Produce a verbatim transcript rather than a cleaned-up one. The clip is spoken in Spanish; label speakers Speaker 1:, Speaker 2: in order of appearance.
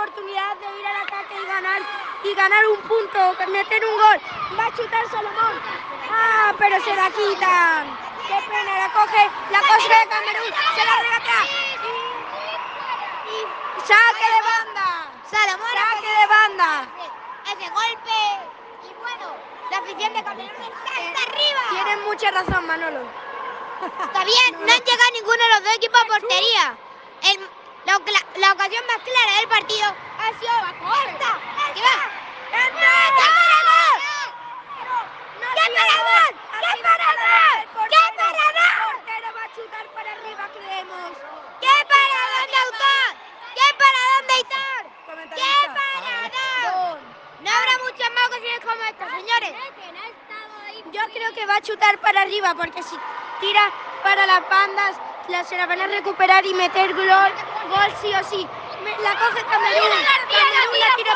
Speaker 1: oportunidad de ir al ataque y ganar, y ganar un punto, meter un gol. Va a chutar Salomón. Ah, pero se la quitan. Qué pena, la coge, la coge de Camerún, se la regata. Y, y saque de banda.
Speaker 2: Salomón,
Speaker 1: saque de banda.
Speaker 2: Ese golpe. Y bueno, la afición de Camerún está hasta arriba.
Speaker 1: Tienes mucha razón, Manolo.
Speaker 2: Todavía no han llegado ninguno de los dos equipos a portería. El, la, la, la ocasión más clara del partido ha sido esta. ¿Qué va? ¡Qué parador! ¡Qué parador! ¡Qué parador! ¡Qué parador!
Speaker 1: El portero va a chutar para arriba, creemos.
Speaker 2: ¡Qué parador de autor! ¡Qué parador de Hitor! ¡Qué parador! No habrá muchas más ocasiones como esta, señores.
Speaker 1: Yo creo que va a chutar para arriba, porque si tira para las bandas, la, se la van a recuperar y meter gol, gol sí o sí. La coge Camerún. Camerún la tira